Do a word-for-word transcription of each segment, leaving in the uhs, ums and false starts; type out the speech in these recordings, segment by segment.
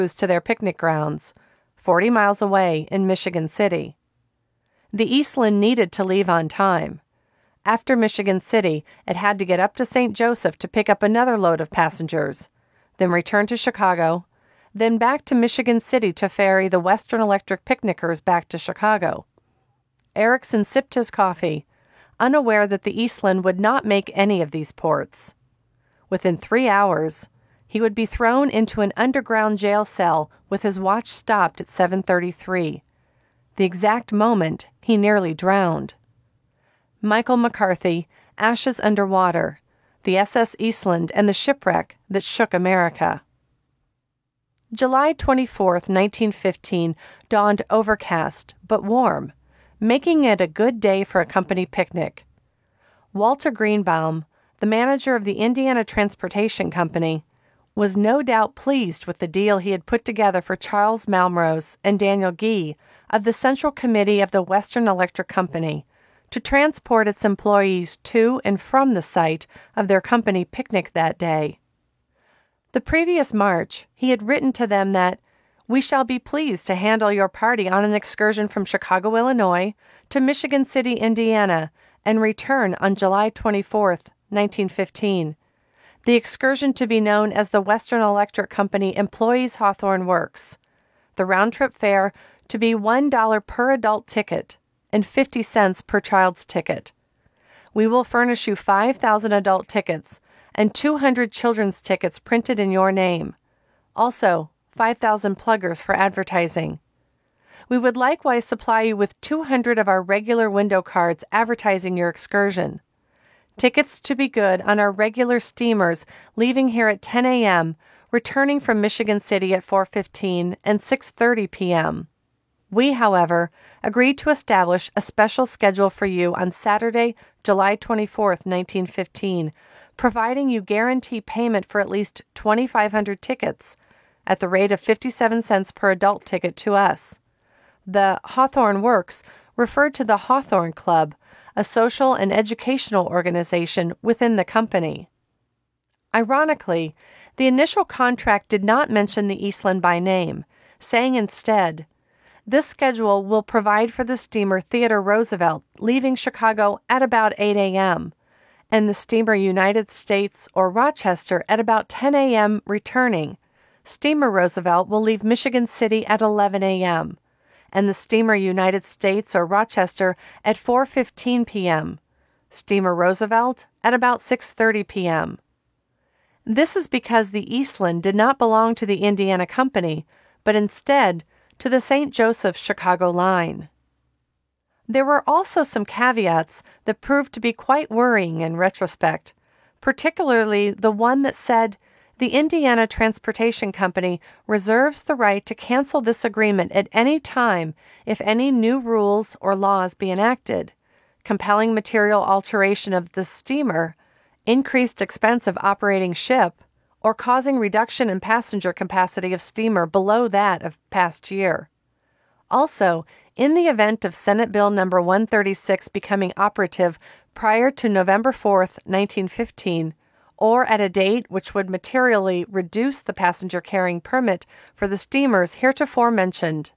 to their picnic grounds, forty miles away in Michigan City. The Eastland needed to leave on time. After Michigan City, it had to get up to Saint Joseph to pick up another load of passengers, then return to Chicago, then back to Michigan City to ferry the Western Electric picnickers back to Chicago. Erickson sipped his coffee, unaware that the Eastland would not make any of these ports. Within three hours, he would be thrown into an underground jail cell with his watch stopped at seven thirty-three, the exact moment he nearly drowned. Michael McCarthy, Ashes Underwater, the S S Eastland and the Shipwreck That Shook America. July twenty-fourth, nineteen fifteen, dawned overcast but warm, making it a good day for a company picnic. Walter Greenbaum, the manager of the Indiana Transportation Company, was no doubt pleased with the deal he had put together for Charles Malmrose and Daniel Gee of the Central Committee of the Western Electric Company to transport its employees to and from the site of their company picnic that day. The previous March, he had written to them that, "We shall be pleased to handle your party on an excursion from Chicago, Illinois, to Michigan City, Indiana, and return on July twenty-fourth, nineteen fifteen. The excursion to be known as the Western Electric Company Employees Hawthorne Works. The round-trip fare to be one dollar per adult ticket and fifty cents per child's ticket. We will furnish you five thousand adult tickets and two hundred children's tickets printed in your name. Also, five thousand pluggers for advertising. We would likewise supply you with two hundred of our regular window cards advertising your excursion. Tickets to be good on our regular steamers leaving here at ten a.m., returning from Michigan City at four fifteen and six thirty p.m. We, however, agreed to establish a special schedule for you on Saturday, July twenty-fourth, nineteen fifteen, providing you guarantee payment for at least twenty-five hundred tickets at the rate of fifty-seven cents per adult ticket to us. The Hawthorne Works referred to the Hawthorne Club, a social and educational organization within the company. Ironically, the initial contract did not mention the Eastland by name, saying instead, "This schedule will provide for the steamer Theodore Roosevelt leaving Chicago at about eight a.m., and the steamer United States or Rochester at about ten a.m. returning. Steamer Roosevelt will leave Michigan City at eleven a.m., and the steamer United States or Rochester at four fifteen p.m., steamer Roosevelt at about six thirty p.m. This is because the Eastland did not belong to the Indiana Company, but instead to the Saint Joseph Chicago line. There were also some caveats that proved to be quite worrying in retrospect, particularly the one that said, "The Indiana Transportation Company reserves the right to cancel this agreement at any time if any new rules or laws be enacted, compelling material alteration of the steamer, increased expense of operating ship, or causing reduction in passenger capacity of steamer below that of past year. Also, in the event of Senate Bill number one thirty-six becoming operative prior to November fourth, nineteen fifteen, or at a date which would materially reduce the passenger carrying permit for the steamers heretofore mentioned."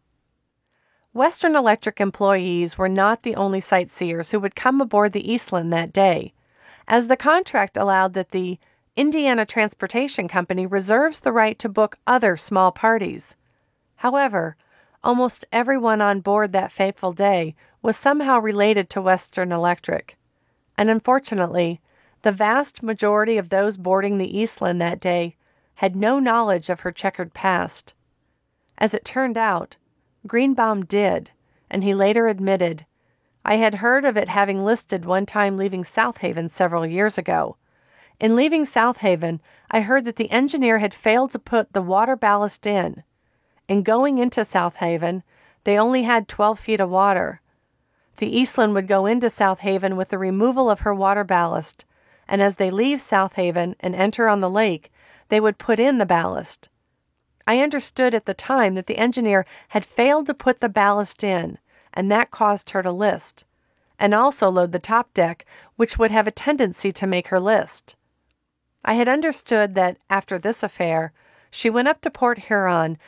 Western Electric employees were not the only sightseers who would come aboard the Eastland that day, as the contract allowed that the Indiana Transportation Company reserves the right to book other small parties. However, almost everyone on board that fateful day was somehow related to Western Electric, and unfortunately, the vast majority of those boarding the Eastland that day had no knowledge of her checkered past. As it turned out, Greenbaum did, and he later admitted, "I had heard of it having listed one time leaving South Haven several years ago. In leaving South Haven, I heard that the engineer had failed to put the water ballast in. In going into South Haven, they only had twelve feet of water. The Eastland would go into South Haven with the removal of her water ballast, and as they leave South Haven and enter on the lake, they would put in the ballast. I understood at the time that the engineer had failed to put the ballast in, and that caused her to list, and also load the top deck, which would have a tendency to make her list. I had understood that, after this affair, she went up to Port Huron